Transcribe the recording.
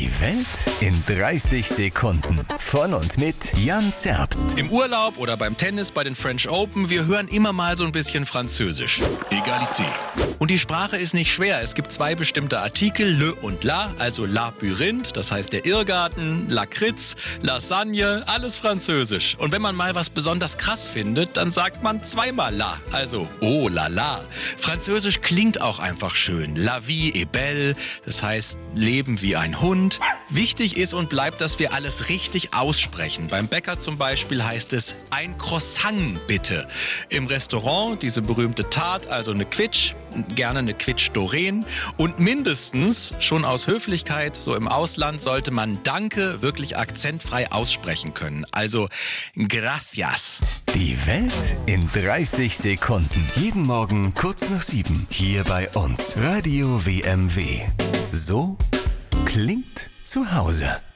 Die Welt in 30 Sekunden. Von und mit Jan Zerbst. Im Urlaub oder beim Tennis bei den French Open, wir hören immer mal so ein bisschen Französisch. Egalité. Und die Sprache ist nicht schwer. Es gibt zwei bestimmte Artikel, le und la, also Labyrinth, das heißt der Irrgarten, Lakritz, Lasagne, alles Französisch. Und wenn man mal was besonders krass findet, dann sagt man zweimal la, also oh la la. Französisch klingt auch einfach schön. La vie est belle, das heißt Leben wie ein Hund. Wichtig ist und bleibt, dass wir alles richtig aussprechen. Beim Bäcker zum Beispiel heißt es ein Croissant bitte. Im Restaurant diese berühmte Tarte, also eine Quitsch, gerne eine Quitsch Doreen. Und mindestens, schon aus Höflichkeit, so im Ausland, sollte man Danke wirklich akzentfrei aussprechen können. Also gracias. Die Welt in 30 Sekunden. Jeden Morgen kurz nach 7. Hier bei uns. Radio WMW. So klingt zu Hause.